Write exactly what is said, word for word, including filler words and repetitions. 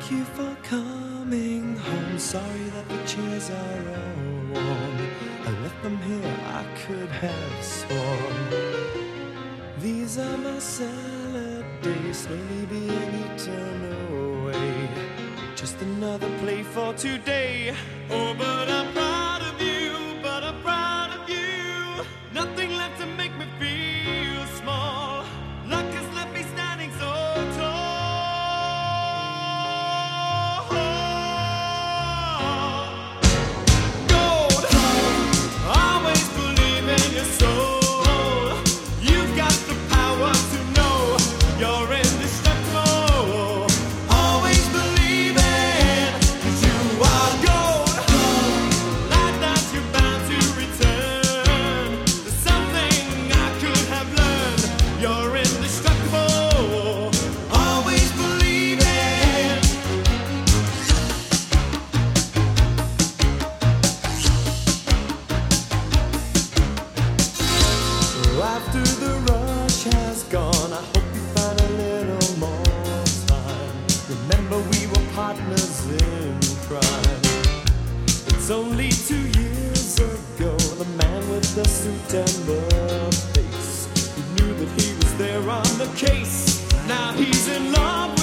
Thank you for coming home. Sorry that the chairs are all warm. I left them here, I could have sworn. These are my salad days, slowly being eaten away. Just another play for today. Oh, but I'm proud of you, but I'm proud of you. Nothing left to make me feel small. Luck has left me standing so tall. Gold, always believe in your soul. You've got the power to know you're indestructible. Always believe it, 'cause you are gold. Like that you're bound to return. There's something I could have learned. You're indestructible. Always believe it. After the rush has gone, I hope you find a little more time. Remember we were partners in crime. It's only two years ago, the man with the suit and the face, who knew that he was there on the case. Now he's in love